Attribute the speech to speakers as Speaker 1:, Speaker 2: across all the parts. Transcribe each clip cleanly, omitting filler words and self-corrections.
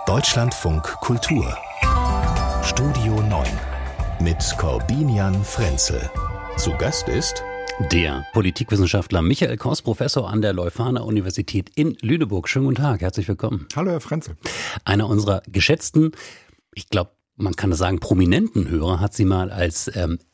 Speaker 1: Deutschlandfunk Kultur Studio 9 mit Korbinian Frenzel. Zu Gast ist
Speaker 2: der Politikwissenschaftler Michael Koss, Professor an der Leuphana Universität in Lüneburg. Schönen guten Tag, herzlich willkommen.
Speaker 3: Hallo Herr Frenzel.
Speaker 2: Einer unserer geschätzten, ich glaube, man kann es sagen, prominenten Hörer hat Sie mal als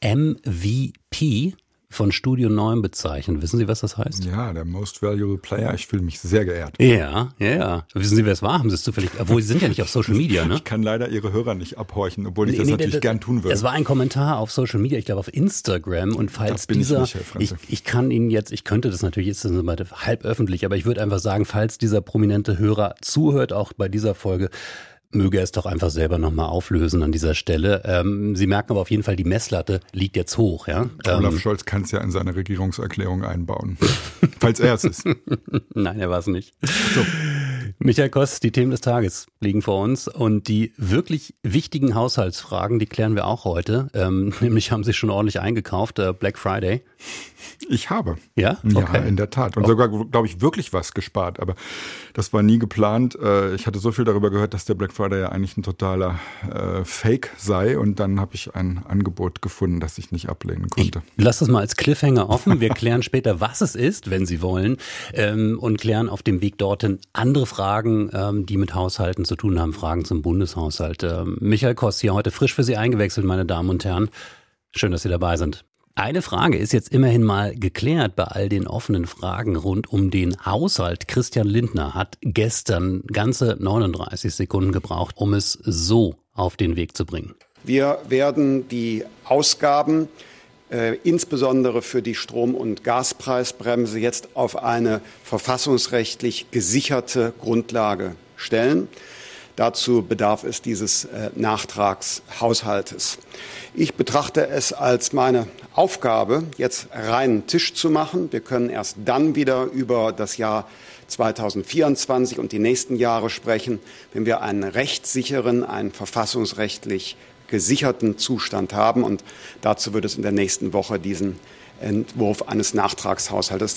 Speaker 2: MVP von Studio 9 bezeichnet. Wissen Sie, was das heißt?
Speaker 3: Ja, der Most Valuable Player. Ich fühle mich sehr geehrt.
Speaker 2: Ja. Wissen Sie, wer es war? Haben Sie es zufällig? Obwohl, Sie sind ja nicht auf Social Media, ne?
Speaker 3: Ich kann leider Ihre Hörer nicht abhorchen, obwohl ich das natürlich gern tun würde.
Speaker 2: Das war ein Kommentar auf Social Media, ich glaube auf Instagram. Und falls dieser, ich kann Ihnen jetzt, ich könnte das natürlich, jetzt ist es halb öffentlich, aber ich würde einfach sagen, falls dieser prominente Hörer zuhört, auch bei dieser Folge, möge er es doch einfach selber nochmal auflösen an dieser Stelle. Sie merken aber auf jeden Fall, die Messlatte liegt jetzt hoch. Ja?
Speaker 3: Olaf Scholz kann es ja in seine Regierungserklärung einbauen, falls er es ist.
Speaker 2: Nein, er war es nicht. So. Michael Koss, die Themen des Tages liegen vor uns und die wirklich wichtigen Haushaltsfragen, die klären wir auch heute. Nämlich haben Sie schon ordentlich eingekauft, Black Friday.
Speaker 3: Ich habe.
Speaker 2: Ja?
Speaker 3: Okay. Ja, in der Tat. Und sogar, glaube ich, wirklich was gespart. Aber das war nie geplant. Ich hatte so viel darüber gehört, dass der Black Friday ja eigentlich ein totaler Fake sei. Und dann habe ich ein Angebot gefunden, das ich nicht ablehnen konnte.
Speaker 2: Ich lasse das mal als Cliffhanger offen. Wir klären später, was es ist, wenn Sie wollen. Und klären auf dem Weg dorthin andere Fragen, die mit Haushalten zu tun haben. Fragen zum Bundeshaushalt. Michael Koss hier heute frisch für Sie eingewechselt, meine Damen und Herren. Schön, dass Sie dabei sind. Eine Frage ist jetzt immerhin mal geklärt bei all den offenen Fragen rund um den Haushalt. Christian Lindner hat gestern ganze 39 Sekunden gebraucht, um es so auf den Weg zu bringen.
Speaker 4: Wir werden die Ausgaben, insbesondere für die Strom- und Gaspreisbremse, jetzt auf eine verfassungsrechtlich gesicherte Grundlage stellen. Dazu bedarf es dieses Nachtragshaushaltes. Ich betrachte es als meine Aufgabe, jetzt reinen Tisch zu machen. Wir können erst dann wieder über das Jahr 2024 und die nächsten Jahre sprechen, wenn wir einen rechtssicheren, einen verfassungsrechtlich gesicherten Zustand haben. Und dazu wird es in der nächsten Woche diesen Entwurf eines Nachtragshaushaltes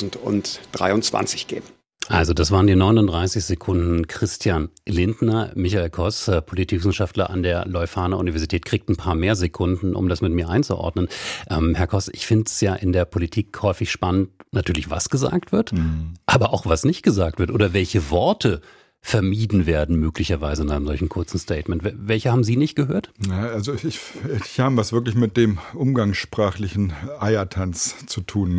Speaker 4: 2023 geben.
Speaker 2: Also das waren die 39 Sekunden. Christian Lindner, Michael Koss, Politikwissenschaftler an der Leuphana Universität, kriegt ein paar mehr Sekunden, um das mit mir einzuordnen. Herr Koss, ich finde es ja in der Politik häufig spannend, natürlich was gesagt wird, aber auch was nicht gesagt wird oder welche Worte vermieden werden, möglicherweise in einem solchen kurzen Statement. Welche haben Sie nicht gehört?
Speaker 3: Ja, also ich habe was wirklich mit dem umgangssprachlichen Eiertanz zu tun.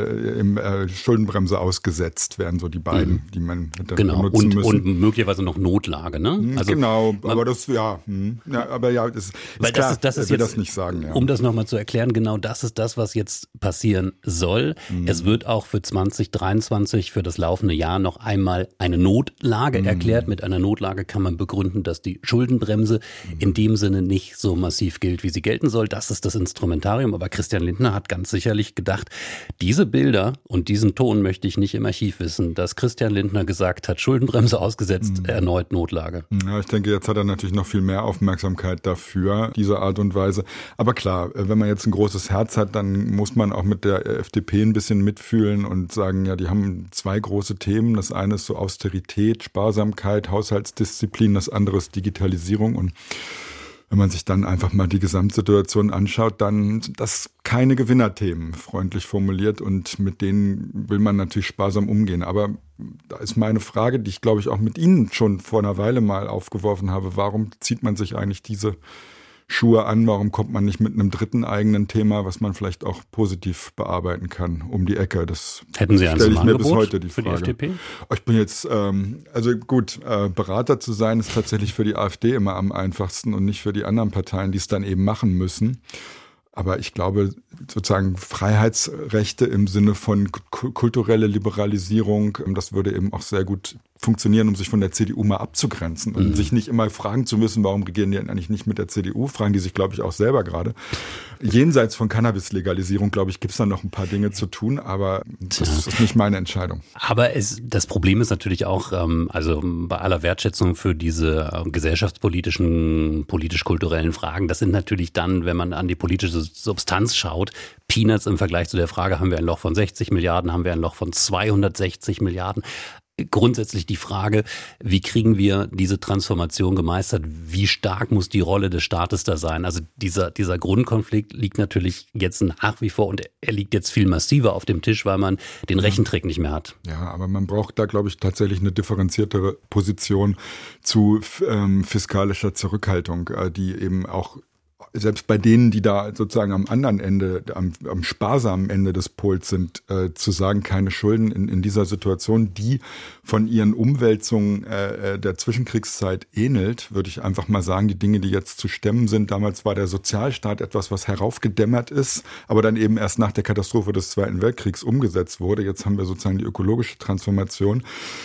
Speaker 3: Ne? Schuldenbremse ausgesetzt werden so die beiden, die man benutzen müssen. Und
Speaker 2: möglicherweise noch Notlage. Ne?
Speaker 3: Also, genau, aber das, ja, aber ja, das ist klar,
Speaker 2: das
Speaker 3: will das nicht sagen. Ja.
Speaker 2: Um das nochmal zu erklären, genau das ist das, was jetzt passieren soll. Es wird auch für 2023, für das laufende Jahr, noch einmal eine Notlage erklärt. Mit einer Notlage kann man begründen, dass die Schuldenbremse in dem Sinne nicht so massiv gilt, wie sie gelten soll. Das ist das Instrumentarium. Aber Christian Lindner hat ganz sicherlich gedacht, diese Bilder und diesen Ton möchte ich nicht im Archiv wissen, dass Christian Lindner gesagt hat, Schuldenbremse ausgesetzt, erneut Notlage.
Speaker 3: Ja, ich denke, jetzt hat er natürlich noch viel mehr Aufmerksamkeit dafür, diese Art und Weise. Aber klar, wenn man jetzt ein großes Herz hat, dann muss man auch mit der FDP ein bisschen mitfühlen und sagen, ja, die haben zwei große Themen. Das eine ist so Austerität, Sparsamkeit, Haushaltsdisziplin, das andere ist Digitalisierung. Und wenn man sich dann einfach mal die Gesamtsituation anschaut, dann sind das keine Gewinnerthemen, freundlich formuliert. Und mit denen will man natürlich sparsam umgehen. Aber da ist meine Frage, die ich glaube ich auch mit Ihnen schon vor einer Weile mal aufgeworfen habe. Warum zieht man sich eigentlich diese Schuhe an? Warum kommt man nicht mit einem dritten eigenen Thema, was man vielleicht auch positiv bearbeiten kann, um die Ecke? Das
Speaker 2: hätten Sie
Speaker 3: stelle ich mir bis heute die
Speaker 2: für
Speaker 3: Frage.
Speaker 2: Die FDP?
Speaker 3: Ich bin jetzt, Berater zu sein ist tatsächlich für die AfD immer am einfachsten und nicht für die anderen Parteien, die es dann eben machen müssen. Aber ich glaube, sozusagen Freiheitsrechte im Sinne von kulturelle Liberalisierung, das würde eben auch sehr gut funktionieren, um sich von der CDU mal abzugrenzen und sich nicht immer fragen zu müssen, warum regieren die eigentlich nicht mit der CDU, fragen die sich, glaube ich, auch selber gerade. Jenseits von Cannabis-Legalisierung, glaube ich, gibt es da noch ein paar Dinge zu tun, aber das ist nicht meine Entscheidung.
Speaker 2: Aber das Problem ist natürlich auch, also bei aller Wertschätzung für diese gesellschaftspolitischen, politisch-kulturellen Fragen, das sind natürlich dann, wenn man an die politische Substanz schaut, Peanuts im Vergleich zu der Frage, haben wir ein Loch von 60 Milliarden, haben wir ein Loch von 260 Milliarden. grundsätzlich die Frage, wie kriegen wir diese Transformation gemeistert? Wie stark muss die Rolle des Staates da sein? Also dieser Grundkonflikt liegt natürlich jetzt nach wie vor und er liegt jetzt viel massiver auf dem Tisch, weil man den Rechentrick nicht mehr hat.
Speaker 3: Ja, aber man braucht da, glaube ich, tatsächlich eine differenziertere Position zu fiskalischer Zurückhaltung, die eben auch selbst bei denen, die da sozusagen am anderen Ende, am sparsamen Ende des Pols sind, zu sagen, keine Schulden in dieser Situation, die von ihren Umwälzungen der Zwischenkriegszeit ähnelt, würde ich einfach mal sagen, die Dinge, die jetzt zu stemmen sind. Damals war der Sozialstaat etwas, was heraufgedämmert ist, aber dann eben erst nach der Katastrophe des Zweiten Weltkriegs umgesetzt wurde. Jetzt haben wir sozusagen die ökologische Transformation.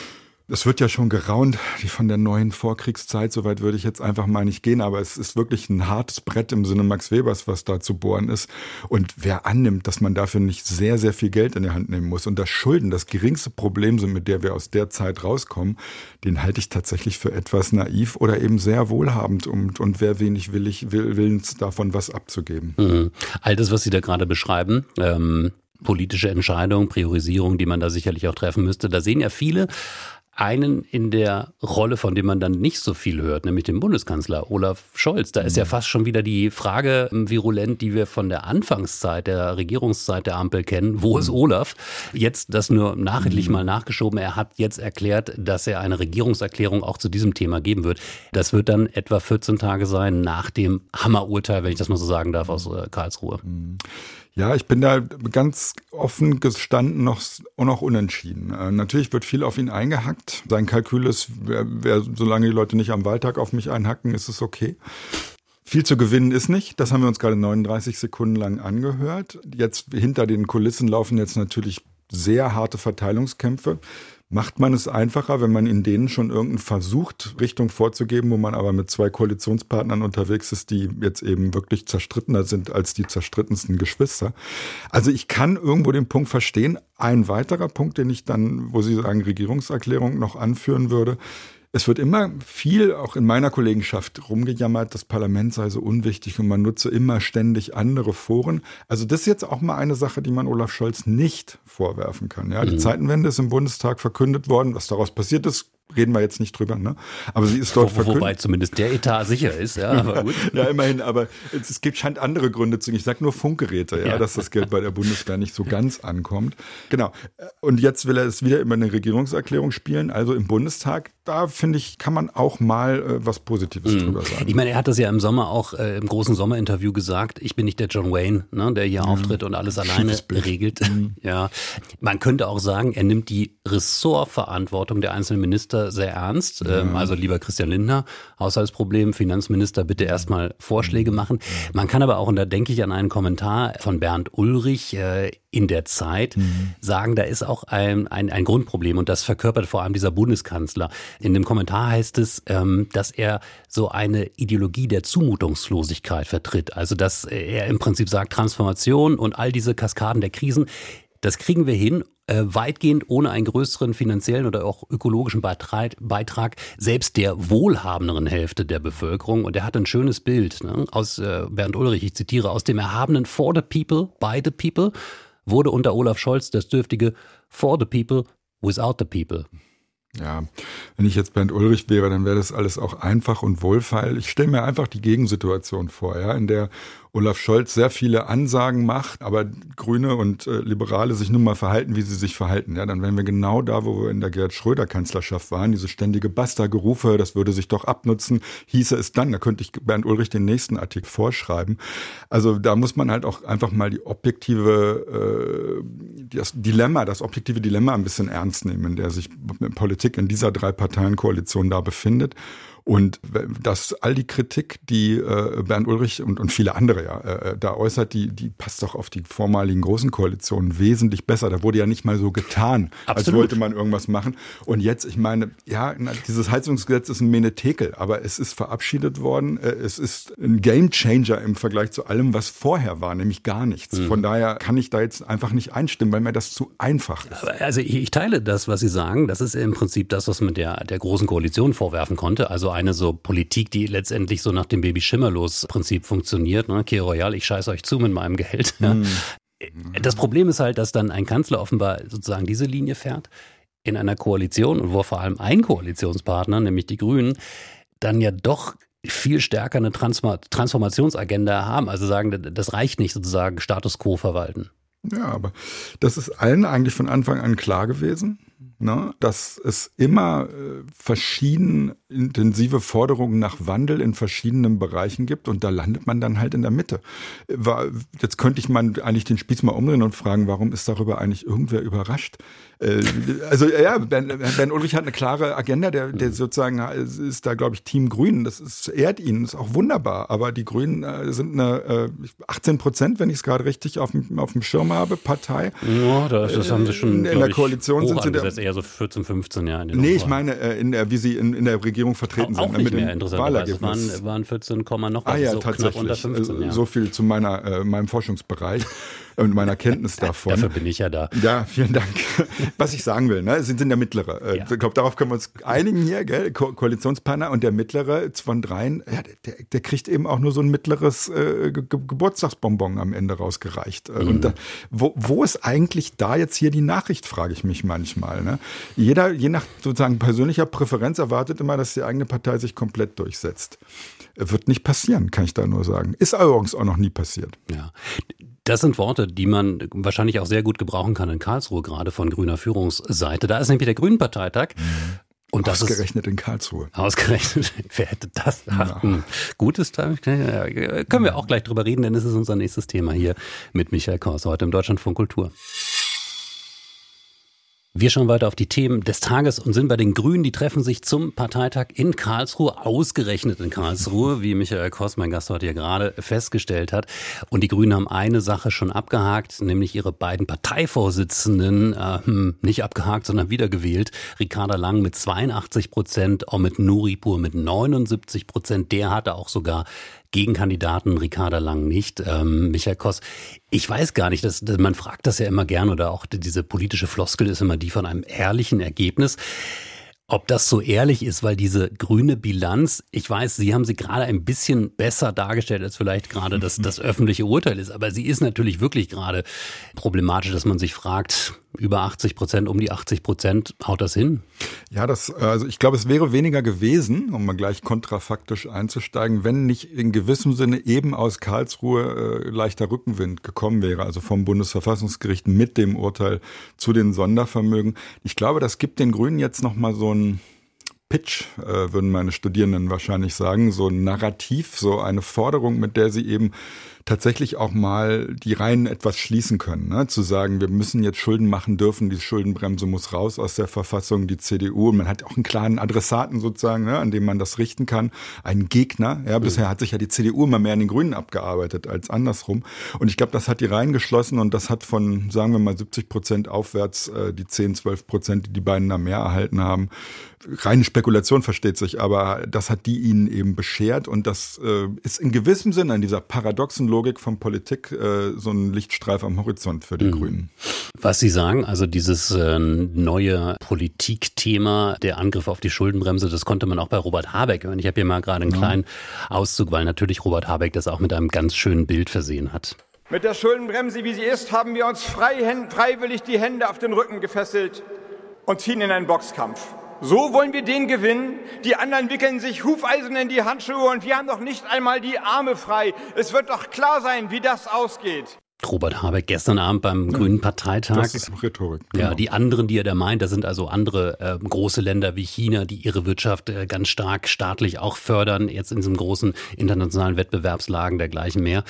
Speaker 3: Es wird ja schon geraunt, die von der neuen Vorkriegszeit, soweit würde ich jetzt einfach mal nicht gehen, aber es ist wirklich ein hartes Brett im Sinne Max Webers, was da zu bohren ist. Und wer annimmt, dass man dafür nicht sehr, sehr viel Geld in die Hand nehmen muss und dass Schulden das geringste Problem sind, mit der wir aus der Zeit rauskommen, den halte ich tatsächlich für etwas naiv oder eben sehr wohlhabend und wer wenig willens davon was abzugeben.
Speaker 2: Mhm. All das, was Sie da gerade beschreiben, politische Entscheidungen, Priorisierung, die man da sicherlich auch treffen müsste, da sehen ja viele einen in der Rolle, von dem man dann nicht so viel hört, nämlich den Bundeskanzler Olaf Scholz. Da ist ja fast schon wieder die Frage virulent, die wir von der Anfangszeit, der Regierungszeit der Ampel kennen. Wo ist Olaf? Jetzt das nur nachrichtlich mal nachgeschoben. Er hat jetzt erklärt, dass er eine Regierungserklärung auch zu diesem Thema geben wird. Das wird dann etwa 14 Tage sein nach dem Hammerurteil, wenn ich das mal so sagen darf, aus Karlsruhe.
Speaker 3: Ja, ich bin da ganz offen gestanden noch unentschieden. Natürlich wird viel auf ihn eingehackt. Sein Kalkül ist, solange die Leute nicht am Wahltag auf mich einhacken, ist es okay. Viel zu gewinnen ist nicht. Das haben wir uns gerade 39 Sekunden lang angehört. Jetzt hinter den Kulissen laufen jetzt natürlich sehr harte Verteilungskämpfe. Macht man es einfacher, wenn man in denen schon irgendeinen versucht, Richtung vorzugeben, wo man aber mit zwei Koalitionspartnern unterwegs ist, die jetzt eben wirklich zerstrittener sind als die zerstrittensten Geschwister. Also ich kann irgendwo den Punkt verstehen. Ein weiterer Punkt, den ich dann, wo Sie sagen, Regierungserklärung noch anführen würde. Es wird immer viel, auch in meiner Kollegenschaft, rumgejammert, das Parlament sei so unwichtig und man nutze immer ständig andere Foren. Also das ist jetzt auch mal eine Sache, die man Olaf Scholz nicht vorwerfen kann. Ja, die Zeitenwende ist im Bundestag verkündet worden. Was daraus passiert ist, reden wir jetzt nicht drüber, ne? Aber sie ist dort verkündet.
Speaker 2: Wobei zumindest der Etat sicher ist, ja, aber gut.
Speaker 3: Ja, immerhin, aber es scheint andere Gründe zu geben. Ich sage nur Funkgeräte, ja, dass das Geld bei der Bundeswehr nicht so ganz ankommt. Genau. Und jetzt will er es wieder über eine Regierungserklärung spielen. Also im Bundestag, da finde ich, kann man auch mal was Positives drüber sagen.
Speaker 2: Ich meine, er hat das ja im Sommer auch im großen Sommerinterview gesagt. Ich bin nicht der John Wayne, ne, der hier auftritt und alles alleine regelt. Ja. Man könnte auch sagen, er nimmt die Ressortverantwortung der einzelnen Minister sehr ernst. Also lieber Christian Lindner, Haushaltsproblem, Finanzminister, bitte erstmal Vorschläge machen. Man kann aber auch, und da denke ich an einen Kommentar von Bernd Ulrich in der Zeit, sagen, da ist auch ein Grundproblem und das verkörpert vor allem dieser Bundeskanzler. In dem Kommentar heißt es, dass er so eine Ideologie der Zumutungslosigkeit vertritt. Also dass er im Prinzip sagt, Transformation und all diese Kaskaden der Krisen, das kriegen wir hin, weitgehend ohne einen größeren finanziellen oder auch ökologischen Beitrag selbst der wohlhabenderen Hälfte der Bevölkerung. Und er hat ein schönes Bild, ne, aus Bernd Ulrich, ich zitiere, aus dem erhabenen For the People, by the People, wurde unter Olaf Scholz das dürftige For the People, without the People.
Speaker 3: Ja, wenn ich jetzt Bernd Ulrich wäre, dann wäre das alles auch einfach und wohlfeil. Ich stelle mir einfach die Gegensituation vor, ja, in der Olaf Scholz sehr viele Ansagen macht, aber Grüne und Liberale sich nun mal verhalten, wie sie sich verhalten. Ja, dann wären wir genau da, wo wir in der Gerhard Schröder-Kanzlerschaft waren. Diese ständige Basta-Gerufe, das würde sich doch abnutzen, hieße es dann. Da könnte ich Bernd Ulrich den nächsten Artikel vorschreiben. Also da muss man halt auch einfach mal das objektive Dilemma ein bisschen ernst nehmen, in der sich Politik in dieser 3-Parteien-Koalition da befindet. Und dass all die Kritik, die Bernd Ulrich und viele andere da äußert, die passt doch auf die vormaligen großen Koalitionen wesentlich besser. Da wurde ja nicht mal so getan, als wollte man irgendwas machen. Und jetzt, ich meine, ja, dieses Heizungsgesetz ist ein Menetekel, aber es ist verabschiedet worden. Es ist ein Gamechanger im Vergleich zu allem, was vorher war, nämlich gar nichts. Von daher kann ich da jetzt einfach nicht einstimmen, weil mir das zu einfach ist.
Speaker 2: Also ich teile das, was Sie sagen. Das ist im Prinzip das, was man der großen Koalition vorwerfen konnte. Also eine so Politik, die letztendlich so nach dem Baby-Schimmerlos-Prinzip funktioniert. Ne? Okay, Royal, ich scheiß euch zu mit meinem Geld. Ja. Das Problem ist halt, dass dann ein Kanzler offenbar sozusagen diese Linie fährt. in einer Koalition und wo vor allem ein Koalitionspartner, nämlich die Grünen, dann ja doch viel stärker eine Transformationsagenda haben. Also sagen, das reicht nicht sozusagen Status quo verwalten.
Speaker 3: Ja, aber das ist allen eigentlich von Anfang an klar gewesen, ne, dass es immer verschieden intensive Forderungen nach Wandel in verschiedenen Bereichen gibt und da landet man dann halt in der Mitte. Jetzt könnte ich mal eigentlich den Spieß mal umdrehen und fragen, warum ist darüber eigentlich irgendwer überrascht? Also ja, Ben Ulrich hat eine klare Agenda, der sozusagen ist da, glaube ich, Team Grün. Das ehrt ihn, ist auch wunderbar. Aber die Grünen sind eine 18%, wenn ich es gerade richtig auf dem Schirm habe, Partei.
Speaker 2: Ja, das haben sie schon
Speaker 3: in der Koalition sind sie
Speaker 2: das eher so 14, 15 Jahre.
Speaker 3: Nee, ich meine, wie sie in der Regierung vertreten
Speaker 2: auch
Speaker 3: sind.
Speaker 2: Nicht mehr interessant. Es waren 14, noch was,
Speaker 3: ja,
Speaker 2: so
Speaker 3: tatsächlich.
Speaker 2: Knapp unter 15. Ja.
Speaker 3: So viel zu meinem Forschungsbereich und meiner Kenntnis davon.
Speaker 2: Dafür bin ich ja da.
Speaker 3: Ja, vielen Dank. Was ich sagen will, ne, sind der Mittlere.
Speaker 2: Ja.
Speaker 3: Ich glaube, darauf können wir uns einigen hier, gell? Koalitionspartner und der Mittlere von dreien, ja, der kriegt eben auch nur so ein mittleres Geburtstagsbonbon am Ende rausgereicht. Und wo ist eigentlich da jetzt hier die Nachricht, frage ich mich manchmal. Ne? Jeder, je nach sozusagen persönlicher Präferenz, erwartet immer, dass die eigene Partei sich komplett durchsetzt. Wird nicht passieren, kann ich da nur sagen. Ist übrigens auch noch nie passiert.
Speaker 2: Ja. Das sind Worte, die man wahrscheinlich auch sehr gut gebrauchen kann in Karlsruhe, gerade von grüner Führungsseite. Da ist nämlich der Grünen-Parteitag. Und das
Speaker 3: ausgerechnet in Karlsruhe.
Speaker 2: Ausgerechnet. Wer hätte das? Gutes Timing. Ja, können wir auch gleich drüber reden, denn es ist unser nächstes Thema hier mit Michael Kors heute im Deutschlandfunk Kultur. Wir schauen weiter auf die Themen des Tages und sind bei den Grünen. Die treffen sich zum Parteitag in Karlsruhe, ausgerechnet in Karlsruhe, wie Michael Kors, mein Gast heute hier gerade festgestellt hat. Und die Grünen haben eine Sache schon abgehakt, nämlich ihre beiden Parteivorsitzenden, nicht abgehakt, sondern wiedergewählt. Ricarda Lang mit 82%, Omid Nuripur mit 79%. Der hatte auch sogar Gegenkandidaten, Ricarda Lang nicht. Michael Kors, ich weiß gar nicht, man fragt das ja immer gern oder auch diese politische Floskel ist immer die von einem ehrlichen Ergebnis. Ob das so ehrlich ist, weil diese grüne Bilanz, ich weiß, Sie haben sie gerade ein bisschen besser dargestellt, als vielleicht gerade das öffentliche Urteil ist, aber sie ist natürlich wirklich gerade problematisch, dass man sich fragt, über 80%, um die 80%, haut das hin?
Speaker 3: Ja, also ich glaube, es wäre weniger gewesen, um mal gleich kontrafaktisch einzusteigen, wenn nicht in gewissem Sinne eben aus Karlsruhe leichter Rückenwind gekommen wäre, also vom Bundesverfassungsgericht mit dem Urteil zu den Sondervermögen. Ich glaube, das gibt den Grünen jetzt nochmal so ein Pitch, würden meine Studierenden wahrscheinlich sagen, so ein Narrativ, so eine Forderung, mit der sie eben tatsächlich auch mal die Reihen etwas schließen können, ne? Zu sagen, wir müssen jetzt Schulden machen dürfen, die Schuldenbremse muss raus aus der Verfassung, die CDU, und man hat auch einen klaren Adressaten sozusagen, ne, an dem man das richten kann, einen Gegner. Ja, bisher hat sich ja die CDU immer mehr an den Grünen abgearbeitet als andersrum, und ich glaube, das hat die Reihen geschlossen, und das hat von, sagen wir mal, 70% aufwärts die 10-12%, die beiden da mehr erhalten haben. Reine Spekulation, versteht sich, aber das hat die ihnen eben beschert, und das ist in gewissem Sinne in dieser paradoxen Logik von Politik so ein Lichtstreif am Horizont für die Grünen.
Speaker 2: Was Sie sagen, also dieses neue Politikthema, der Angriff auf die Schuldenbremse, das konnte man auch bei Robert Habeck hören. Ich habe hier mal gerade einen kleinen Auszug, weil natürlich Robert Habeck das auch mit einem ganz schönen Bild versehen hat.
Speaker 5: Mit der Schuldenbremse, wie sie ist, haben wir uns freiwillig die Hände auf den Rücken gefesselt und ziehen in einen Boxkampf. So wollen wir den gewinnen. Die anderen wickeln sich Hufeisen in die Handschuhe und wir haben doch nicht einmal die Arme frei. Es wird doch klar sein, wie das ausgeht.
Speaker 2: Robert Habeck gestern Abend beim Grünen Parteitag.
Speaker 3: Das ist Rhetorik. Genau.
Speaker 2: Ja, die anderen, die er da meint, das sind also andere große Länder wie China, die ihre Wirtschaft ganz stark staatlich auch fördern, jetzt in diesem großen internationalen Wettbewerbslagen dergleichen mehr.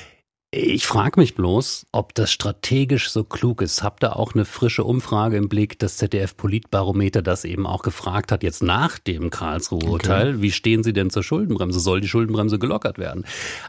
Speaker 2: Ich frage mich bloß, ob das strategisch so klug ist. Habt ihr auch eine frische Umfrage im Blick, das ZDF-Politbarometer, das eben auch gefragt hat, jetzt nach dem Karlsruhe-Urteil, okay, wie stehen Sie denn zur Schuldenbremse? Soll die Schuldenbremse gelockert werden?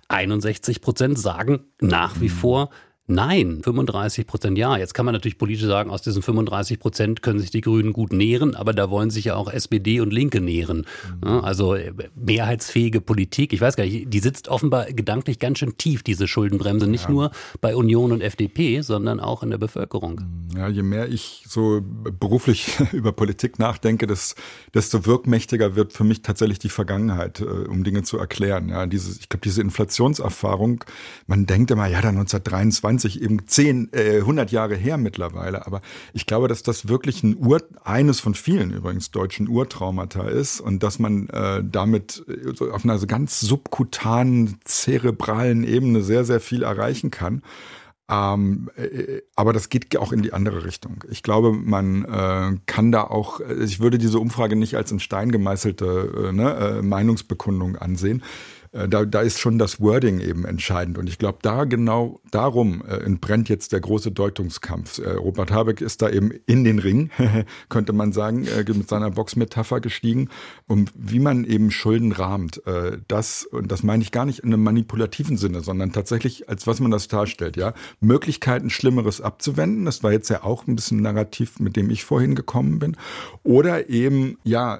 Speaker 2: 61% sagen nach wie vor nein, 35% ja. Jetzt kann man natürlich politisch sagen, aus diesen 35% können sich die Grünen gut nähren, aber da wollen sich ja auch SPD und Linke nähren. Also mehrheitsfähige Politik, ich weiß gar nicht, die sitzt offenbar gedanklich ganz schön tief, diese Schuldenbremse, nicht nur bei Union und FDP, sondern auch in der Bevölkerung. Ja,
Speaker 3: je mehr ich so beruflich über Politik nachdenke, desto wirkmächtiger wird für mich tatsächlich die Vergangenheit, um Dinge zu erklären. Ja, ich glaube, diese Inflationserfahrung, man denkt immer, ja, dann 1923 20, eben 100 Jahre her mittlerweile. Aber ich glaube, dass das wirklich eines von vielen übrigens deutschen Urtraumata ist und dass man damit so auf einer so ganz subkutanen, zerebralen Ebene sehr, sehr viel erreichen kann. Aber das geht auch in die andere Richtung. Ich glaube, man kann da auch, ich würde diese Umfrage nicht als in Stein gemeißelte Meinungsbekundung ansehen. Da ist schon das Wording eben entscheidend. Und ich glaube, da genau darum entbrennt jetzt der große Deutungskampf. Robert Habeck ist da eben in den Ring, könnte man sagen, mit seiner Boxmetapher gestiegen. Und wie man eben Schulden rahmt, und das meine ich gar nicht in einem manipulativen Sinne, sondern tatsächlich, als was man das darstellt, ja. Möglichkeiten, Schlimmeres abzuwenden. Das war jetzt ja auch ein bisschen ein Narrativ, mit dem ich vorhin gekommen bin. Oder eben,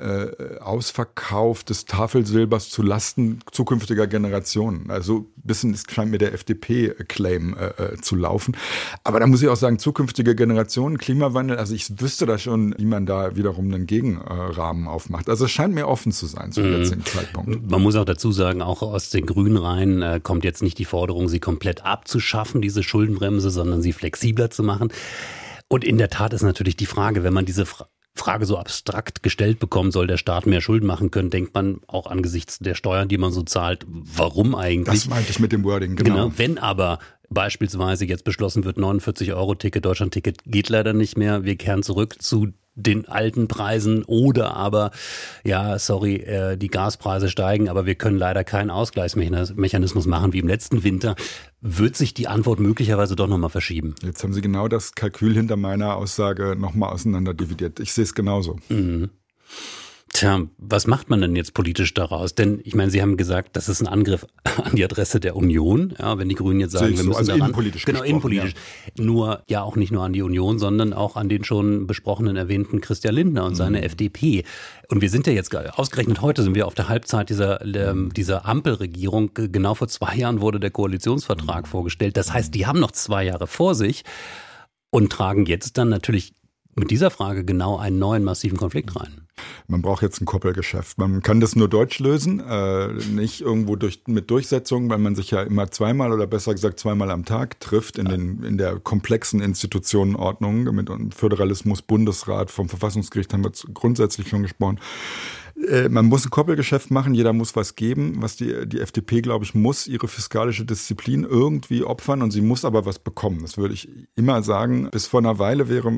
Speaker 3: Ausverkauf des Tafelsilbers zu Lasten zukünftiger Generationen. Also ein bisschen scheint mir der FDP-Claim zu laufen. Aber da muss ich auch sagen, zukünftige Generationen, Klimawandel, also ich wüsste da schon, wie man da wiederum einen Gegenrahmen aufmacht. Also es scheint mir offen zu sein zum jetzigen Zeitpunkt.
Speaker 2: Man muss auch dazu sagen, auch aus den Grünen Reihen kommt jetzt nicht die Forderung, sie komplett abzuschaffen, diese Schuldenbremse, sondern sie flexibler zu machen. Und in der Tat ist natürlich die Frage, wenn man diese Frage so abstrakt gestellt bekommen, soll der Staat mehr Schulden machen können, denkt man auch angesichts der Steuern, die man so zahlt, warum eigentlich?
Speaker 3: Das meinte ich mit dem Wording, genau.
Speaker 2: Wenn aber beispielsweise jetzt beschlossen wird, 49-Euro-Ticket, Deutschland-Ticket geht leider nicht mehr, wir kehren zurück zu den alten Preisen oder aber, die Gaspreise steigen, aber wir können leider keinen Ausgleichsmechanismus machen wie im letzten Winter, wird sich die Antwort möglicherweise doch nochmal verschieben.
Speaker 3: Jetzt haben Sie genau das Kalkül hinter meiner Aussage nochmal auseinanderdividiert. Ich sehe es genauso.
Speaker 2: Mhm. Tja, was macht man denn jetzt politisch daraus? Denn ich meine, Sie haben gesagt, das ist ein Angriff an die Adresse der Union. Ja, wenn die Grünen jetzt sagen, wir müssen daran,
Speaker 3: innenpolitisch.
Speaker 2: Genau, innenpolitisch. Ja. Nur, auch nicht nur an die Union, sondern auch an den schon besprochenen, erwähnten Christian Lindner und seine FDP. Und wir sind ja jetzt, ausgerechnet heute sind wir auf der Halbzeit dieser Ampelregierung. Genau vor 2 Jahren wurde der Koalitionsvertrag vorgestellt. Das heißt, die haben noch 2 Jahre vor sich und tragen jetzt dann natürlich mit dieser Frage genau einen neuen massiven Konflikt rein.
Speaker 3: Man braucht jetzt ein Koppelgeschäft. Man kann das nur deutsch lösen, nicht irgendwo mit Durchsetzung, weil man sich ja immer zweimal oder besser gesagt zweimal am Tag trifft in der komplexen Institutionenordnung mit Föderalismus, Bundesrat, vom Verfassungsgericht haben wir grundsätzlich schon gesprochen. Man muss ein Koppelgeschäft machen, jeder muss was geben. Was die FDP, glaube ich, muss ihre fiskalische Disziplin irgendwie opfern und sie muss aber was bekommen. Das würde ich immer sagen. Bis vor einer Weile wäre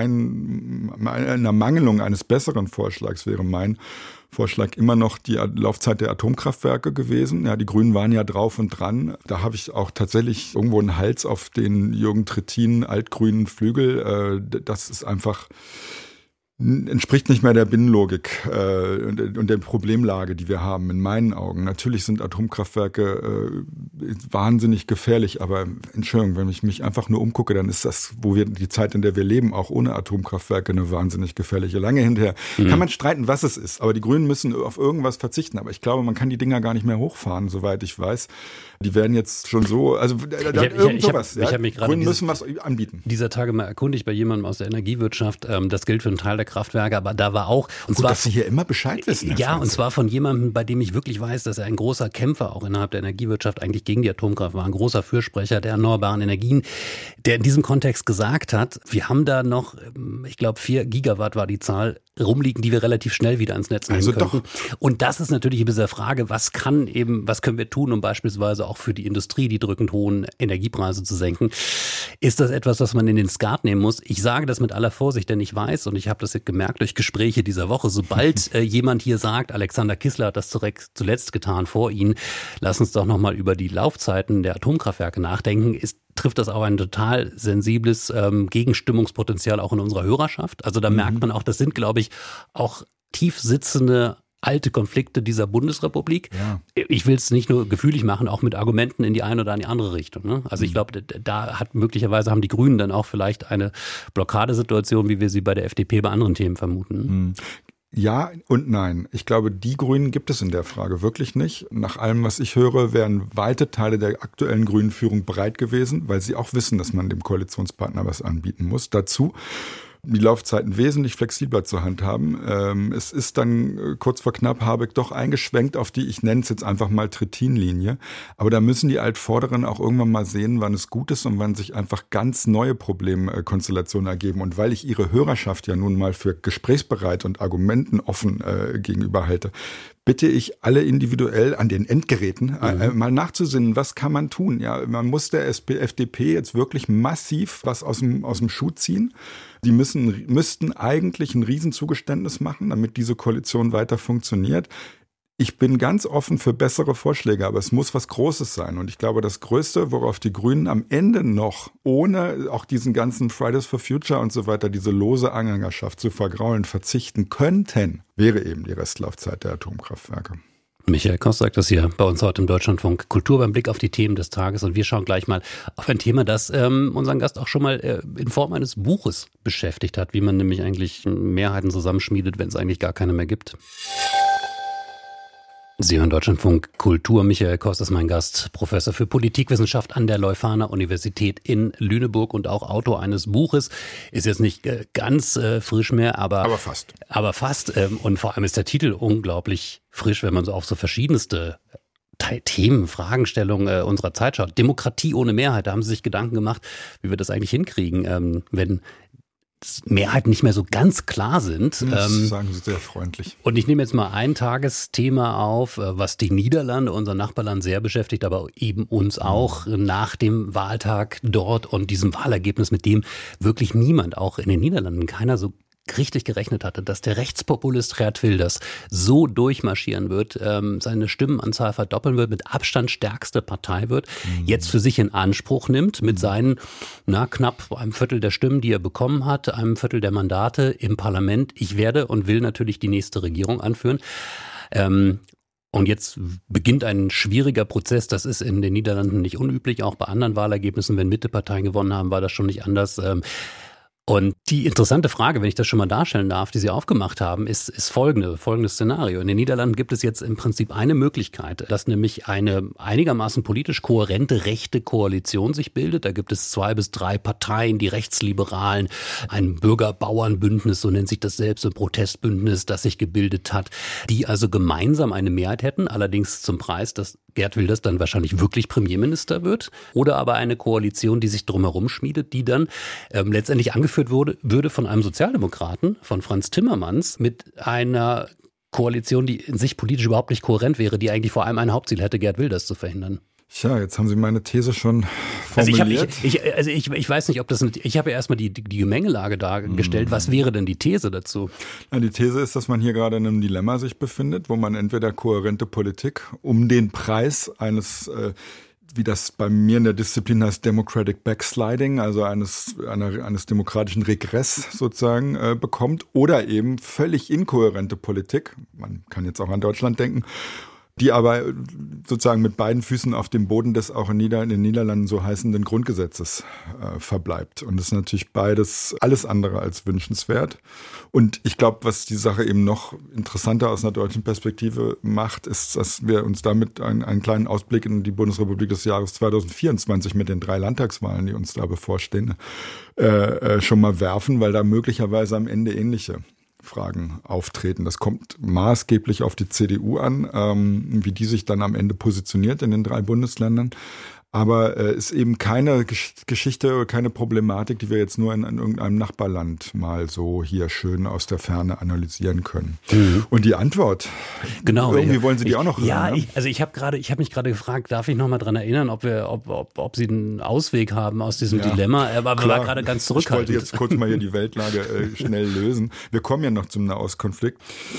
Speaker 3: einer Mangelung eines besseren Vorschlags wäre mein Vorschlag immer noch die Laufzeit der Atomkraftwerke gewesen. Ja, die Grünen waren ja drauf und dran. Da habe ich auch tatsächlich irgendwo einen Hals auf den Jürgen Trittin altgrünen Flügel. Das ist einfach entspricht nicht mehr der Binnenlogik und der Problemlage, die wir haben, in meinen Augen. Natürlich sind Atomkraftwerke wahnsinnig gefährlich, aber Entschuldigung, wenn ich mich einfach nur umgucke, dann ist das, die Zeit, in der wir leben, auch ohne Atomkraftwerke eine wahnsinnig gefährliche. Lange hinterher kann man streiten, was es ist, aber die Grünen müssen auf irgendwas verzichten. Aber ich glaube, man kann die Dinger gar nicht mehr hochfahren, soweit ich weiß. Die werden jetzt schon so, also irgend sowas.
Speaker 2: Ich habe mich gerade
Speaker 3: Grünen müssen was anbieten.
Speaker 2: Dieser Tage mal erkundigt bei jemandem aus der Energiewirtschaft. Das gilt für einen Teil der Kraftwerke, aber da war auch, und zwar,
Speaker 3: dass Sie hier immer Bescheid wissen.
Speaker 2: Ja, und zwar von jemandem, bei dem ich wirklich weiß, dass er ein großer Kämpfer auch innerhalb der Energiewirtschaft eigentlich gegen die Atomkraft war, ein großer Fürsprecher der erneuerbaren Energien, der in diesem Kontext gesagt hat, wir haben da noch, ich glaube 4 Gigawatt war die Zahl, rumliegen, die wir relativ schnell wieder ins Netz nehmen könnten. Und das ist natürlich in dieser Frage, was können wir tun, um beispielsweise auch für die Industrie die drückend hohen Energiepreise zu senken? Ist das etwas, was man in den Skat nehmen muss? Ich sage das mit aller Vorsicht, denn ich weiß, und ich habe das jetzt gemerkt durch Gespräche dieser Woche, sobald jemand hier sagt, Alexander Kissler hat das zuletzt getan vor Ihnen, lass uns doch nochmal über die Laufzeiten der Atomkraftwerke nachdenken, trifft das auch ein total sensibles Gegenstimmungspotenzial auch in unserer Hörerschaft. Also da merkt man auch, das sind, glaube ich, auch tief sitzende alte Konflikte dieser Bundesrepublik. Ja. Ich will es nicht nur gefühlig machen, auch mit Argumenten in die eine oder in die andere Richtung. Ne? Also ich glaube, möglicherweise haben die Grünen dann auch vielleicht eine Blockadesituation, wie wir sie bei der FDP bei anderen Themen vermuten.
Speaker 3: Ja und nein. Ich glaube, die Grünen gibt es in der Frage wirklich nicht. Nach allem, was ich höre, wären weite Teile der aktuellen grünen Führung bereit gewesen, weil sie auch wissen, dass man dem Koalitionspartner was anbieten muss. Dazu die Laufzeiten wesentlich flexibler zu handhaben. Es ist dann kurz vor knapp Habeck doch eingeschwenkt auf die, ich nenne es jetzt einfach mal Trittin-Linie. Aber da müssen die Altvorderen auch irgendwann mal sehen, wann es gut ist und wann sich einfach ganz neue Problemkonstellationen ergeben. Und weil ich ihre Hörerschaft ja nun mal für gesprächsbereit und argumentenoffen gegenüber halte, bitte ich alle individuell an den Endgeräten mal nachzusinnen, was kann man tun? Ja, man muss der FDP jetzt wirklich massiv was aus dem Schuh ziehen. Die müssten eigentlich ein Riesenzugeständnis machen, damit diese Koalition weiter funktioniert. Ich bin ganz offen für bessere Vorschläge, aber es muss was Großes sein. Und ich glaube, das Größte, worauf die Grünen am Ende noch, ohne auch diesen ganzen Fridays for Future und so weiter, diese lose Anhängerschaft zu vergraulen, verzichten könnten, wäre eben die Restlaufzeit der Atomkraftwerke.
Speaker 2: Michael Koss sagt das hier bei uns heute im Deutschlandfunk Kultur beim Blick auf die Themen des Tages. Und wir schauen gleich mal auf ein Thema, das unseren Gast auch schon mal in Form eines Buches beschäftigt hat, wie man nämlich eigentlich Mehrheiten zusammenschmiedet, wenn es eigentlich gar keine mehr gibt. Sie hören Deutschlandfunk Kultur. Michael Koss ist mein Gast, Professor für Politikwissenschaft an der Leuphana Universität in Lüneburg und auch Autor eines Buches. Ist jetzt nicht ganz frisch mehr, aber fast. Aber fast. Und vor allem ist der Titel unglaublich frisch, wenn man so auf so verschiedenste Themen, Fragestellungen unserer Zeit schaut. Demokratie ohne Mehrheit, da haben Sie sich Gedanken gemacht, wie wir das eigentlich hinkriegen, wenn Mehrheiten nicht mehr so ganz klar sind.
Speaker 3: Das sagen Sie sehr freundlich.
Speaker 2: Und ich nehme jetzt mal ein Tagesthema auf, was die Niederlande, unser Nachbarland, sehr beschäftigt, aber eben uns auch nach dem Wahltag dort und diesem Wahlergebnis, mit dem wirklich niemand, auch in den Niederlanden, keiner so richtig gerechnet hatte, dass der Rechtspopulist Geert Wilders so durchmarschieren wird, seine Stimmenanzahl verdoppeln wird, mit Abstand stärkste Partei wird, jetzt für sich in Anspruch nimmt mit seinen knapp einem Viertel der Stimmen, die er bekommen hat, einem Viertel der Mandate im Parlament. Ich werde und will natürlich die nächste Regierung anführen. Und jetzt beginnt ein schwieriger Prozess. Das ist in den Niederlanden nicht unüblich, auch bei anderen Wahlergebnissen. Wenn Mitteparteien gewonnen haben, war das schon nicht anders. Und die interessante Frage, wenn ich das schon mal darstellen darf, die Sie aufgemacht haben, ist folgendes Szenario. In den Niederlanden gibt es jetzt im Prinzip eine Möglichkeit, dass nämlich eine einigermaßen politisch kohärente rechte Koalition sich bildet. Da gibt es 2 bis 3 Parteien, die Rechtsliberalen, ein Bürger-Bauern-Bündnis, so nennt sich das selbst, ein Protestbündnis, das sich gebildet hat, die also gemeinsam eine Mehrheit hätten, allerdings zum Preis, dass Geert Wilders dann wahrscheinlich wirklich Premierminister wird, oder aber eine Koalition, die sich drumherum schmiedet, die dann letztendlich angeführt würde von einem Sozialdemokraten, von Frans Timmermans, mit einer Koalition, die in sich politisch überhaupt nicht kohärent wäre, die eigentlich vor allem ein Hauptziel hätte, Geert Wilders zu verhindern.
Speaker 3: Tja, jetzt haben Sie meine These schon formuliert.
Speaker 2: Also ich weiß nicht, ob das ich habe ja erstmal die Gemengelage dargestellt. Was wäre denn die These dazu?
Speaker 3: Ja, die These ist, dass man hier gerade in einem Dilemma sich befindet, wo man entweder kohärente Politik um den Preis eines wie das bei mir in der Disziplin heißt, Democratic Backsliding, also eines demokratischen Regress sozusagen bekommt, oder eben völlig inkohärente Politik, man kann jetzt auch an Deutschland denken, die aber sozusagen mit beiden Füßen auf dem Boden des auch in den Niederlanden so heißenden Grundgesetzes verbleibt. Und das ist natürlich beides alles andere als wünschenswert. Und ich glaube, was die Sache eben noch interessanter aus einer deutschen Perspektive macht, ist, dass wir uns damit einen kleinen Ausblick in die Bundesrepublik des Jahres 2024 mit den 3 Landtagswahlen, die uns da bevorstehen, schon mal werfen, weil da möglicherweise am Ende ähnliche Fragen auftreten. Das kommt maßgeblich auf die CDU an, wie die sich dann am Ende positioniert in den 3 Bundesländern. Aber ist eben keine Geschichte oder keine Problematik, die wir jetzt nur in irgendeinem Nachbarland mal so hier schön aus der Ferne analysieren können. Mhm. Und die Antwort,
Speaker 2: genau,
Speaker 3: irgendwie wollen Sie die auch noch hören?
Speaker 2: Ja,
Speaker 3: ne?
Speaker 2: Ich habe mich gerade gefragt, darf ich noch mal dran erinnern, ob Sie einen Ausweg haben aus diesem Dilemma? Aber wir waren gerade ganz zurückhaltend.
Speaker 3: Ich wollte jetzt kurz mal hier die Weltlage schnell lösen. Wir kommen ja noch zum Nahostkonflikt.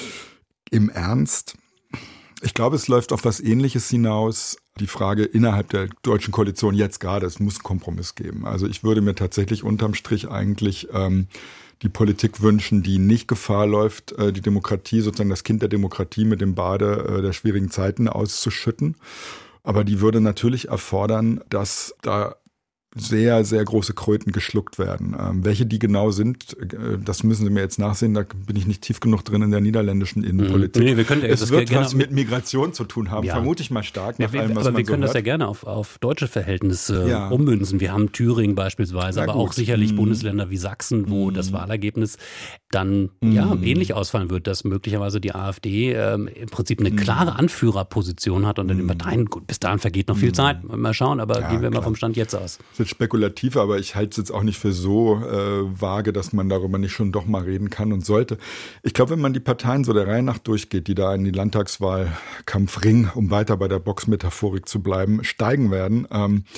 Speaker 3: Im Ernst? Ich glaube, es läuft auf was Ähnliches hinaus. Die Frage innerhalb der deutschen Koalition jetzt gerade, es muss einen Kompromiss geben. Also ich würde mir tatsächlich unterm Strich eigentlich die Politik wünschen, die nicht Gefahr läuft, die Demokratie, sozusagen das Kind der Demokratie mit dem Bade der schwierigen Zeiten auszuschütten. Aber die würde natürlich erfordern, dass da sehr, sehr große Kröten geschluckt werden. Welche die genau sind, das müssen Sie mir jetzt nachsehen, da bin ich nicht tief genug drin in der niederländischen Innenpolitik.
Speaker 2: Nee, wir können ja
Speaker 3: es wird was mit Migration zu tun haben, vermute ich mal stark.
Speaker 2: Nach allem, was aber wir können das ja gerne auf deutsche Verhältnisse ummünzen. Wir haben Thüringen beispielsweise, aber auch sicherlich Bundesländer wie Sachsen, wo das Wahlergebnis dann ähnlich ausfallen wird, dass möglicherweise die AfD im Prinzip eine klare Anführerposition hat unter den Parteien. Gut, bis dahin vergeht noch viel Zeit. Mal schauen, aber gehen wir mal vom Stand jetzt aus.
Speaker 3: Das ist spekulativ, aber ich halte es jetzt auch nicht für so vage, dass man darüber nicht schon doch mal reden kann und sollte. Ich glaube, wenn man die Parteien so der Reihe nach durchgeht, die da in die Landtagswahlkampfring, um weiter bei der Boxmetaphorik zu bleiben, steigen werden,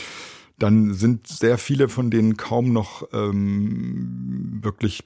Speaker 3: dann sind sehr viele von denen kaum noch wirklich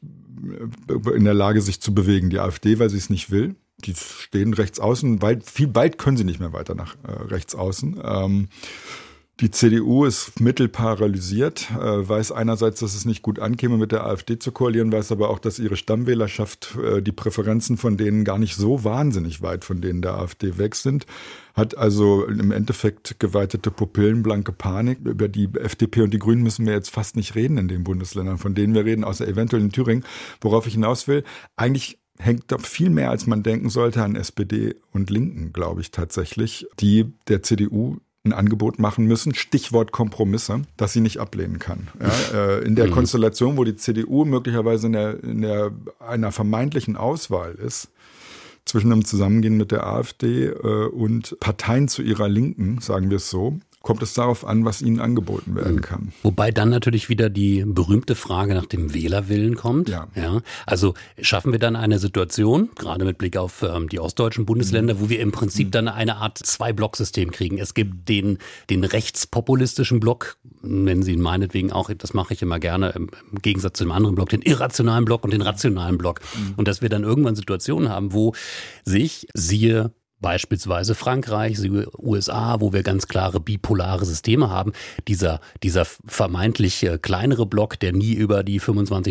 Speaker 3: in der Lage, sich zu bewegen. Die AfD, weil sie es nicht will. Die stehen rechts außen. Viel bald können sie nicht mehr weiter nach rechts außen. Die CDU ist mittelparalysiert, weiß einerseits, dass es nicht gut ankäme, mit der AfD zu koalieren, weiß aber auch, dass ihre Stammwählerschaft, die Präferenzen von denen gar nicht so wahnsinnig weit von denen der AfD weg sind. Hat also im Endeffekt geweitete Pupillen, blanke Panik. Über die FDP und die Grünen müssen wir jetzt fast nicht reden in den Bundesländern, von denen wir reden, außer eventuell in Thüringen. Worauf ich hinaus will, eigentlich hängt da viel mehr, als man denken sollte, an SPD und Linken, glaube ich tatsächlich, die der CDU ein Angebot machen müssen, Stichwort Kompromisse, das sie nicht ablehnen kann. Ja, in der Konstellation, wo die CDU möglicherweise in einer vermeintlichen Auswahl ist, zwischen einem Zusammengehen mit der AfD und Parteien zu ihrer Linken, sagen wir es so, kommt es darauf an, was ihnen angeboten werden kann.
Speaker 2: Wobei dann natürlich wieder die berühmte Frage nach dem Wählerwillen kommt. Ja. Also schaffen wir dann eine Situation, gerade mit Blick auf die ostdeutschen Bundesländer, wo wir im Prinzip dann eine Art Zwei-Block-System kriegen. Es gibt den rechtspopulistischen Block, nennen Sie ihn meinetwegen auch, das mache ich immer gerne, im Gegensatz zu dem anderen Block, den irrationalen Block und den rationalen Block. Und dass wir dann irgendwann Situationen haben, wo sich, siehe beispielsweise Frankreich, USA, wo wir ganz klare bipolare Systeme haben. Dieser vermeintlich kleinere Block, der nie über die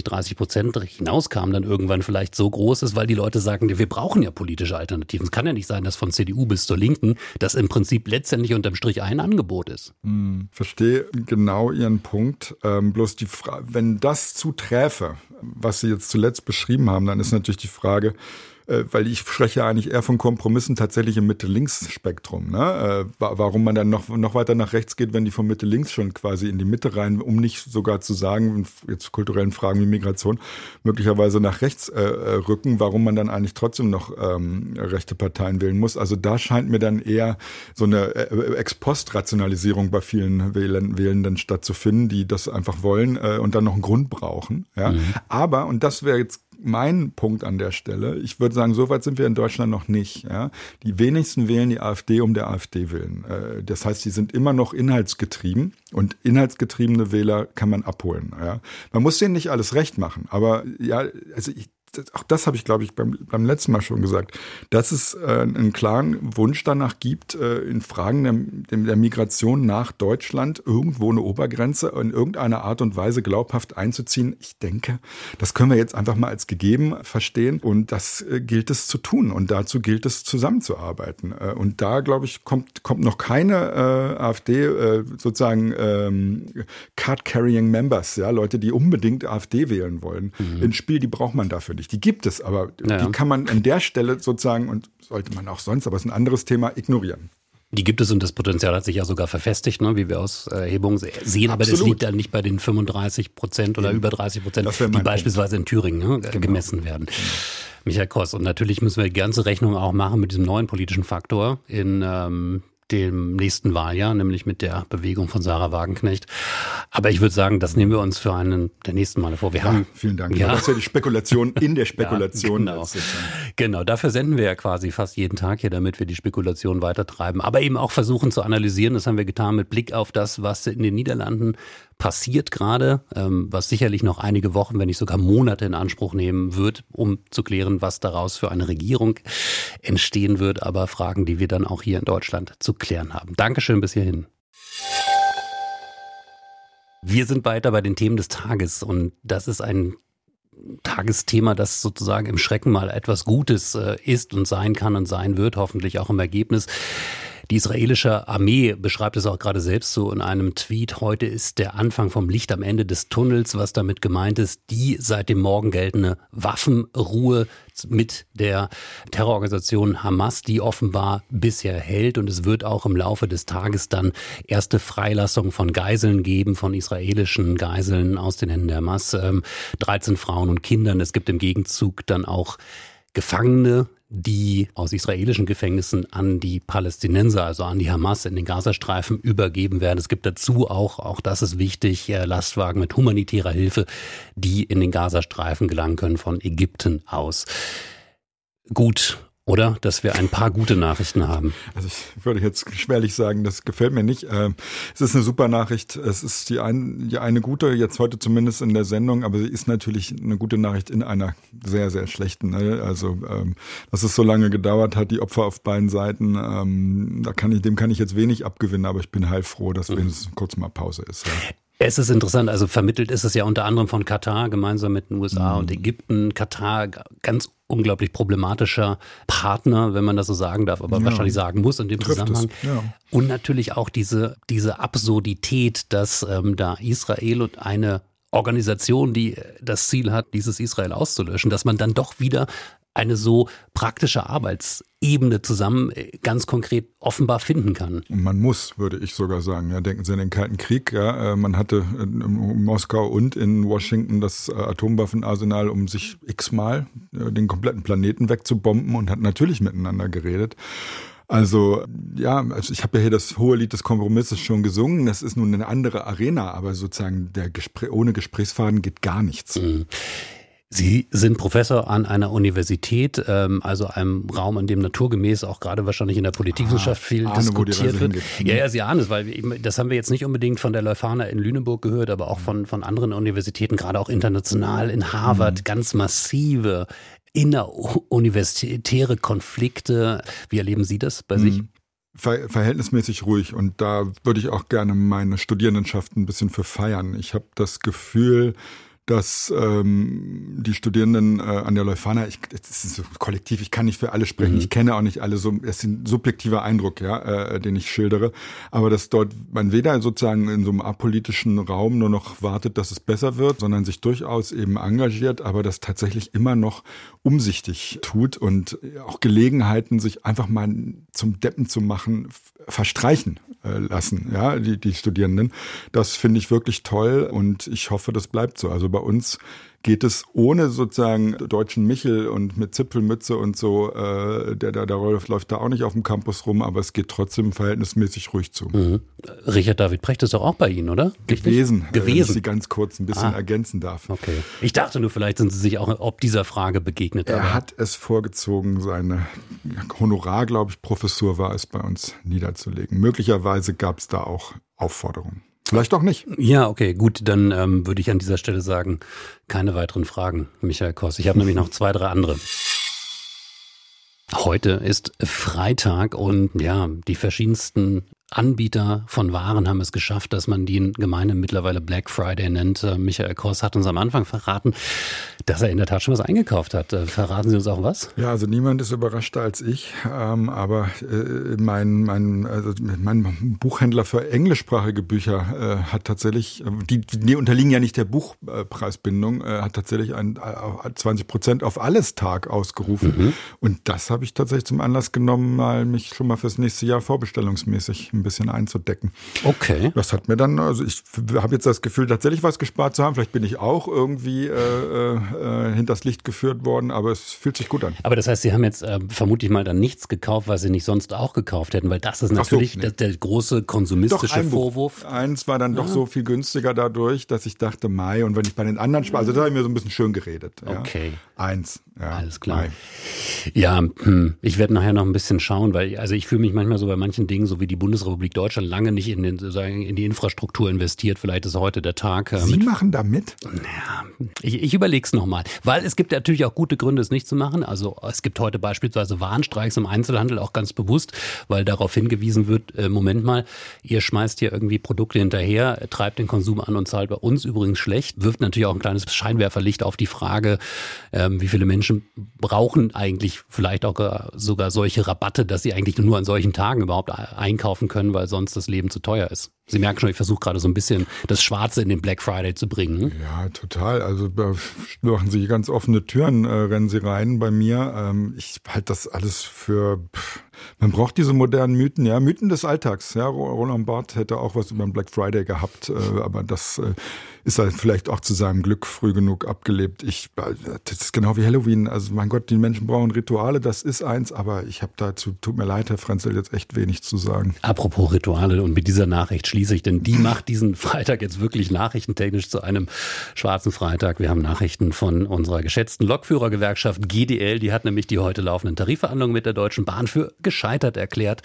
Speaker 2: 25-30% hinauskam, dann irgendwann vielleicht so groß ist, weil die Leute sagen, wir brauchen ja politische Alternativen. Es kann ja nicht sein, dass von CDU bis zur Linken das im Prinzip letztendlich unterm Strich ein Angebot ist.
Speaker 3: Verstehe genau Ihren Punkt. Bloß die Frage, wenn das zuträfe, was Sie jetzt zuletzt beschrieben haben, dann ist natürlich die Frage, weil ich spreche ja eigentlich eher von Kompromissen tatsächlich im Mitte-Links-Spektrum. Ne? Warum man dann noch weiter nach rechts geht, wenn die von Mitte-Links schon quasi in die Mitte rein, um nicht sogar zu sagen, jetzt kulturellen Fragen wie Migration, möglicherweise nach rechts rücken, warum man dann eigentlich trotzdem noch rechte Parteien wählen muss. Also da scheint mir dann eher so eine Ex-Post-Rationalisierung bei vielen Wählenden stattzufinden, die das einfach wollen und dann noch einen Grund brauchen. Ja? Aber, und das wäre jetzt mein Punkt an der Stelle, ich würde sagen, so weit sind wir in Deutschland noch nicht. Ja? Die wenigsten wählen die AfD um der AfD willen. Das heißt, die sind immer noch inhaltsgetrieben und inhaltsgetriebene Wähler kann man abholen. Ja? Man muss denen nicht alles recht machen, aber ja, also auch das habe ich, glaube ich, beim letzten Mal schon gesagt, dass es einen klaren Wunsch danach gibt, in Fragen der Migration nach Deutschland irgendwo eine Obergrenze in irgendeiner Art und Weise glaubhaft einzuziehen. Ich denke, das können wir jetzt einfach mal als gegeben verstehen und das gilt es zu tun und dazu gilt es zusammenzuarbeiten. Und da, glaube ich, kommt noch keine AfD sozusagen Card-Carrying Members, ja, Leute, die unbedingt AfD wählen wollen, ins Spiel, die braucht man dafür nicht. Die gibt es, aber die kann man an der Stelle sozusagen, und sollte man auch sonst, aber es ist ein anderes Thema, ignorieren.
Speaker 2: Die gibt es und das Potenzial hat sich ja sogar verfestigt, ne, wie wir aus Erhebungen sehen. Aber das liegt dann nicht bei den 35% oder über 30%, die beispielsweise in Thüringen gemessen werden. Genau. Michael Koss, und natürlich müssen wir die ganze Rechnung auch machen mit diesem neuen politischen Faktor in dem nächsten Wahljahr, nämlich mit der Bewegung von Sarah Wagenknecht. Aber ich würde sagen, das nehmen wir uns für einen der nächsten Male vor.
Speaker 3: Vielen Dank. Ja. Das ist ja die Spekulation in der Spekulation.
Speaker 2: Ja, genau, dafür senden wir ja quasi fast jeden Tag hier, damit wir die Spekulation weitertreiben. Aber eben auch versuchen zu analysieren. Das haben wir getan mit Blick auf das, was in den Niederlanden passiert gerade, was sicherlich noch einige Wochen, wenn nicht sogar Monate in Anspruch nehmen wird, um zu klären, was daraus für eine Regierung entstehen wird. Aber Fragen, die wir dann auch hier in Deutschland zu klären haben. Dankeschön bis hierhin. Wir sind weiter bei den Themen des Tages und das ist ein Tagesthema, das sozusagen im Schrecken mal etwas Gutes ist und sein kann und sein wird, hoffentlich auch im Ergebnis. Die israelische Armee beschreibt es auch gerade selbst so in einem Tweet. Heute ist der Anfang vom Licht am Ende des Tunnels. Was damit gemeint ist, die seit dem Morgen geltende Waffenruhe mit der Terrororganisation Hamas, die offenbar bisher hält. Und es wird auch im Laufe des Tages dann erste Freilassung von Geiseln geben, von israelischen Geiseln aus den Händen der Hamas. 13 Frauen und Kindern. Es gibt im Gegenzug dann auch Gefangene, die aus israelischen Gefängnissen an die Palästinenser, also an die Hamas in den Gazastreifen übergeben werden. Es gibt dazu auch das ist wichtig, Lastwagen mit humanitärer Hilfe, die in den Gazastreifen gelangen können von Ägypten aus. Gut, oder? Dass wir ein paar gute Nachrichten haben.
Speaker 3: Also ich würde jetzt schwerlich sagen, das gefällt mir nicht. Es ist eine super Nachricht. Es ist die eine gute, jetzt heute zumindest in der Sendung, aber sie ist natürlich eine gute Nachricht in einer sehr, sehr schlechten. Also, dass es so lange gedauert hat, die Opfer auf beiden Seiten, dem kann ich jetzt wenig abgewinnen, aber ich bin heilfroh, dass wenigstens kurz mal Pause ist. Ja.
Speaker 2: Es ist interessant, also vermittelt ist es ja unter anderem von Katar, gemeinsam mit den USA und Ägypten. Katar, ganz unglaublich problematischer Partner, wenn man das so sagen darf, aber wahrscheinlich sagen muss in dem Zusammenhang. Ja. Und natürlich auch diese Absurdität, dass da Israel und eine Organisation, die das Ziel hat, dieses Israel auszulöschen, dass man dann doch wieder eine so praktische Arbeitsebene zusammen ganz konkret offenbar finden kann.
Speaker 3: Man muss, würde ich sogar sagen. Ja, denken Sie an den Kalten Krieg. Ja, man hatte in Moskau und in Washington das Atomwaffenarsenal, um sich x-mal den kompletten Planeten wegzubomben und hat natürlich miteinander geredet. Also ich habe ja hier das hohe Lied des Kompromisses schon gesungen. Das ist nun eine andere Arena, aber sozusagen ohne Gesprächsfaden geht gar nichts.
Speaker 2: Mhm. Sie sind Professor an einer Universität, also einem Raum, in dem naturgemäß auch gerade wahrscheinlich in der Politikwissenschaft viel diskutiert wird. Ja, Sie ahnen es, weil das haben wir jetzt nicht unbedingt von der Leuphana in Lüneburg gehört, aber auch von anderen Universitäten, gerade auch international in Harvard, ganz massive inneruniversitäre Konflikte. Wie erleben Sie das bei sich?
Speaker 3: Verhältnismäßig ruhig, und da würde ich auch gerne meine Studierendenschaft ein bisschen für feiern. Ich habe das Gefühl, dass die Studierenden an der Leuphana, das ist so kollektiv, ich kann nicht für alle sprechen, ich kenne auch nicht alle, es ist ein subjektiver Eindruck, den ich schildere, aber dass dort man weder sozusagen in so einem apolitischen Raum nur noch wartet, dass es besser wird, sondern sich durchaus eben engagiert, aber das tatsächlich immer noch umsichtig tut und auch Gelegenheiten, sich einfach mal zum Deppen zu machen, verstreichen lassen, ja, die Studierenden. Das finde ich wirklich toll, und ich hoffe, das bleibt so. Also bei uns geht es ohne sozusagen deutschen Michel und mit Zipfelmütze und so, der läuft da auch nicht auf dem Campus rum, aber es geht trotzdem verhältnismäßig ruhig zu.
Speaker 2: Mhm. Richard David Precht ist doch auch bei Ihnen, oder?
Speaker 3: Gewesen. Wenn ich Sie ganz kurz ein bisschen ergänzen darf.
Speaker 2: Okay. Ich dachte nur, vielleicht sind Sie sich auch ob dieser Frage begegnet.
Speaker 3: Er hat es vorgezogen, seine Honorar, glaube ich, Professur war es, bei uns niederzulegen. Möglicherweise gab es da auch Aufforderungen. Vielleicht auch nicht.
Speaker 2: Ja, okay, gut, dann würde ich an dieser Stelle sagen, keine weiteren Fragen, Michael Koss. Ich habe nämlich noch 2, 3 andere. Heute ist Freitag und ja, die verschiedensten Anbieter von Waren haben es geschafft, dass man die gemeinhin mittlerweile Black Friday nennt. Michael Koss hat uns am Anfang verraten, dass er in der Tat schon was eingekauft hat. Verraten Sie uns auch was?
Speaker 3: Ja, also niemand ist überraschter als ich, aber mein Buchhändler für englischsprachige Bücher hat tatsächlich, die unterliegen ja nicht der Buchpreisbindung, hat tatsächlich ein 20% auf alles Tag ausgerufen. Mhm. Und das habe ich tatsächlich zum Anlass genommen, mich schon mal fürs nächste Jahr vorbestellungsmäßig ein bisschen einzudecken.
Speaker 2: Okay.
Speaker 3: Das hat mir dann, also ich habe jetzt das Gefühl, tatsächlich was gespart zu haben. Vielleicht bin ich auch irgendwie hinters Licht geführt worden, aber es fühlt sich gut an.
Speaker 2: Aber das heißt, Sie haben jetzt vermutlich mal dann nichts gekauft, was Sie nicht sonst auch gekauft hätten, weil das ist natürlich der große konsumistische Vorwurf.
Speaker 3: Eins war dann doch so viel günstiger dadurch, dass ich dachte, Mai, und wenn ich bei den anderen spare, also da habe ich mir so ein bisschen schön geredet. Ja.
Speaker 2: Okay.
Speaker 3: Eins. Ja,
Speaker 2: alles klar.
Speaker 3: Mai.
Speaker 2: Ja, ich werde nachher noch ein bisschen schauen, weil ich fühle mich manchmal so bei manchen Dingen, so wie die Bundesrepublik Bundesrepublik Deutschland lange nicht in die Infrastruktur investiert. Vielleicht ist heute der Tag.
Speaker 3: Sie machen da mit?
Speaker 2: Ja, ich überlege es nochmal. Weil es gibt natürlich auch gute Gründe, es nicht zu machen. Also es gibt heute beispielsweise Warnstreiks im Einzelhandel, auch ganz bewusst, weil darauf hingewiesen wird, Moment mal, ihr schmeißt hier irgendwie Produkte hinterher, treibt den Konsum an und zahlt bei uns übrigens schlecht. Wirft natürlich auch ein kleines Scheinwerferlicht auf die Frage, wie viele Menschen brauchen eigentlich vielleicht auch sogar solche Rabatte, dass sie eigentlich nur an solchen Tagen überhaupt einkaufen können, weil sonst das Leben zu teuer ist. Sie merken schon, ich versuche gerade so ein bisschen das Schwarze in den Black Friday zu bringen.
Speaker 3: Ja, total. Also da machen Sie ganz offene Türen, rennen Sie rein bei mir. Ich halte das alles für... Man braucht diese modernen Mythen, ja, Mythen des Alltags. Ja, Roland Barthes hätte auch was über den Black Friday gehabt, aber das ist halt vielleicht auch zu seinem Glück früh genug abgelebt. Das ist genau wie Halloween. Also mein Gott, die Menschen brauchen Rituale, das ist eins, aber ich habe dazu, tut mir leid, Herr Frenzel, jetzt echt wenig zu sagen.
Speaker 2: Apropos Rituale, und mit dieser Nachricht schließe ich, denn die macht diesen Freitag jetzt wirklich nachrichtentechnisch zu einem schwarzen Freitag. Wir haben Nachrichten von unserer geschätzten Lokführergewerkschaft GDL, die hat nämlich die heute laufenden Tarifverhandlungen mit der Deutschen Bahn für gescheitert erklärt.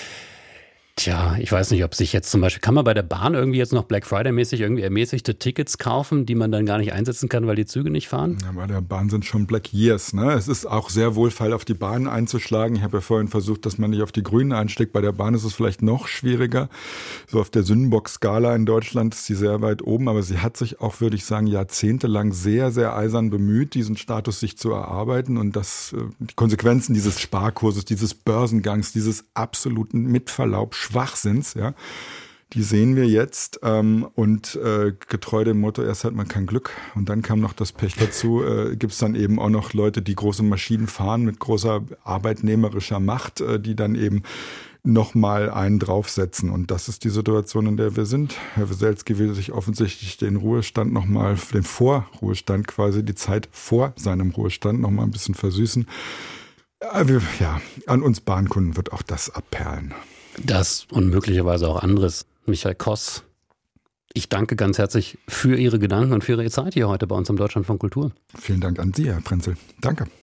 Speaker 2: Tja, ich weiß nicht, ob sich jetzt zum Beispiel, kann man bei der Bahn irgendwie jetzt noch Black Friday-mäßig irgendwie ermäßigte Tickets kaufen, die man dann gar nicht einsetzen kann, weil die Züge nicht fahren?
Speaker 3: Ja, bei der Bahn sind schon Black Years, ne? Es ist auch sehr wohlfeil, auf die Bahn einzuschlagen. Ich habe ja vorhin versucht, dass man nicht auf die Grünen einschlägt. Bei der Bahn ist es vielleicht noch schwieriger. So auf der Sündenbock-Skala in Deutschland ist sie sehr weit oben, aber sie hat sich auch, würde ich sagen, jahrzehntelang sehr, sehr eisern bemüht, diesen Status sich zu erarbeiten, und die Konsequenzen dieses Sparkurses, dieses Börsengangs, dieses absoluten, mit Verlaub, Schwachsinns, ja, die sehen wir jetzt, und getreu dem Motto, erst hat man kein Glück und dann kam noch das Pech dazu, gibt es dann eben auch noch Leute, die große Maschinen fahren mit großer arbeitnehmerischer Macht, die dann eben nochmal einen draufsetzen, und das ist die Situation, in der wir sind. Herr Weselski will sich offensichtlich den Ruhestand nochmal, den Vorruhestand quasi, die Zeit vor seinem Ruhestand nochmal ein bisschen versüßen. Ja, an uns Bahnkunden wird auch das abperlen.
Speaker 2: Das und möglicherweise auch anderes. Michael Koss, ich danke ganz herzlich für Ihre Gedanken und für Ihre Zeit hier heute bei uns im Deutschlandfunk Kultur.
Speaker 3: Vielen Dank an Sie, Herr Frenzel. Danke.